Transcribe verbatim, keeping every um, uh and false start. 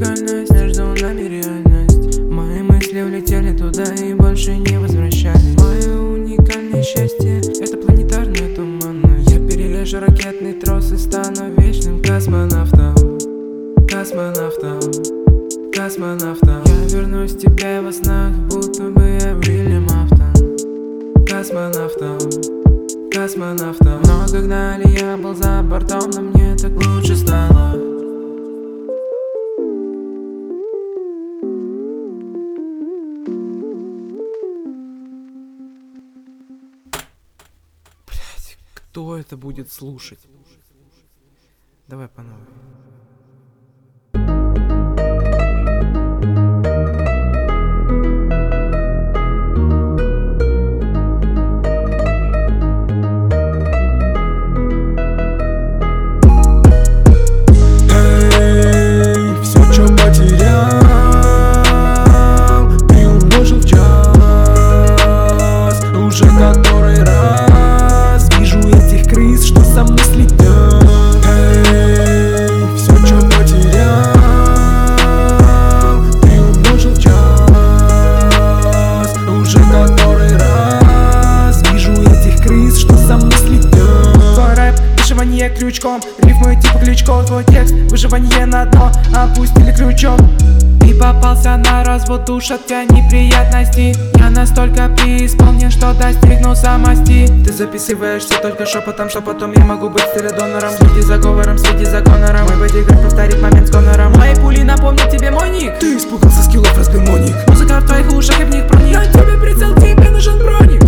уникальность, между нами реальность. Мои мысли улетели туда и больше не возвращались. Мое уникальное счастье — это планетарная туманность. Я перележу ракетный трос и стану вечным космонавтом. Космонавтом, космонавтом. Я вернусь к тебе во снах, будто бы я Уильям Афтон. Космонавтом, космонавтом. Много гнали, я был за бортом, но мне так лучше стало. Блять, кто это будет слушать? Давай по новой. Который раз вижу этих крыс, что со мной слетят. Эй, все, что потерял, ты умножил час. Уже который раз вижу этих крыс, что со мной слетят. Твой рэп, выживание крючком, рифмы типа Кличко. Твой текст, выживание на дно, опустили крючок. Ты попался на развод душ от тебя неприятностей. Я настолько преисполнен, что достигну самости. Ты записываешься только шепотом, что потом я могу быть стереодонором. Следи за говором, следи за гонором. Мой бодигард повторит момент с гонором. Мои пули напомнят тебе мой ник. Ты испугался скиллов, разбил моник. Музыка в твоих ушах, и в них проник. На тебе прицел, тебе нужен броник.